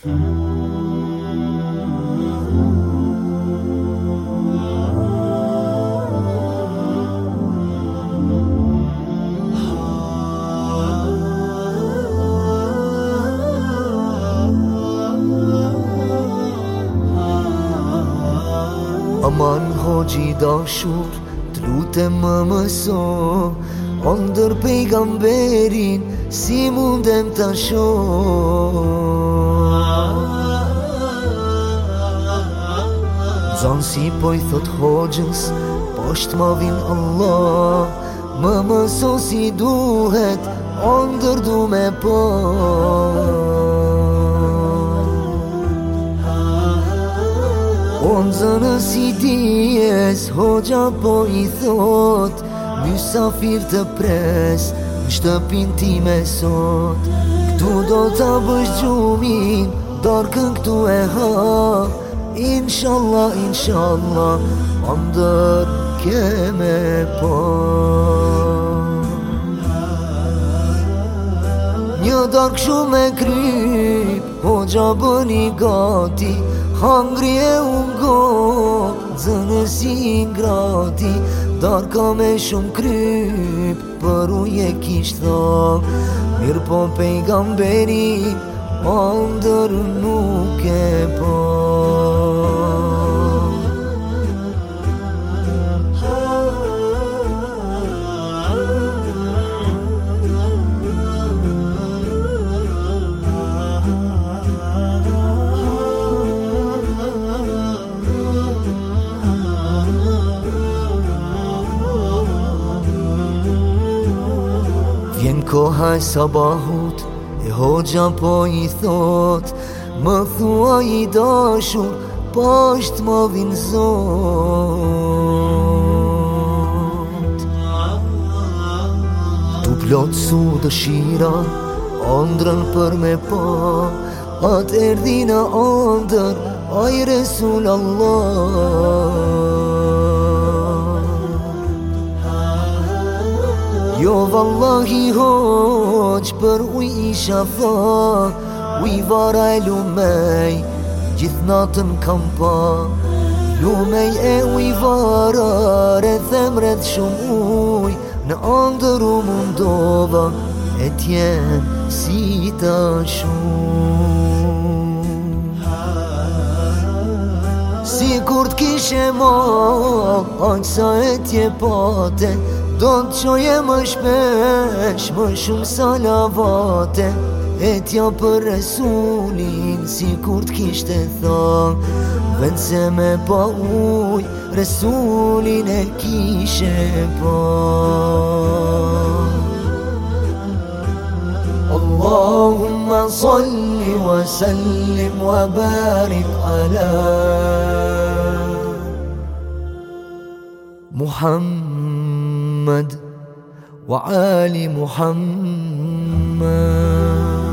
Aman hoxhi dashur, t'lutem më mëso, o ndër pejgamberin si mundem ta shoh. Nxansi po i thot hoxhës, poshtë ma vin Allah, më mëso si duhet, o ndër du me po. O nxënës i dijes, hoxha po i thot, mysafir të pres, në shtëpin time sot. Këtu do t'a bësh gjumin, darkën këtu e ha, inshallah, inshallah, andër keme po. Një dark shumë e kryp, hoxha bëni gati, hangri e ungo, zënës i ngrati, darka me shumë kryp, për uje kisht tha, mirë po pejgamberi, andër nuk e po. Vjen koha e sabahut, e hoxha po i thot, më thua i dashur, poshtë më vin zot. Tu plotësu dëshira, ëndrën për me pa, atë erdhina ëndër, aj Resul Allah. Jo vallahi hoq, për uj isha tha, uj vara e lumej, gjithë natën kam pa. Lumej e uj vara, rethem rreth shumë uj, në andër u mundova, e tjen si ta shumë. Si kur t'kishe ma, aqsa e tje pate, do të qoje më shpesh, më shumë salavate, e tja për Resulin, si kur t'kishte tha, vend se me pa uj, Resulin e kishe pa. Allahumma salli wa sallim wa barik ala Muhammad wa ali Muhammad.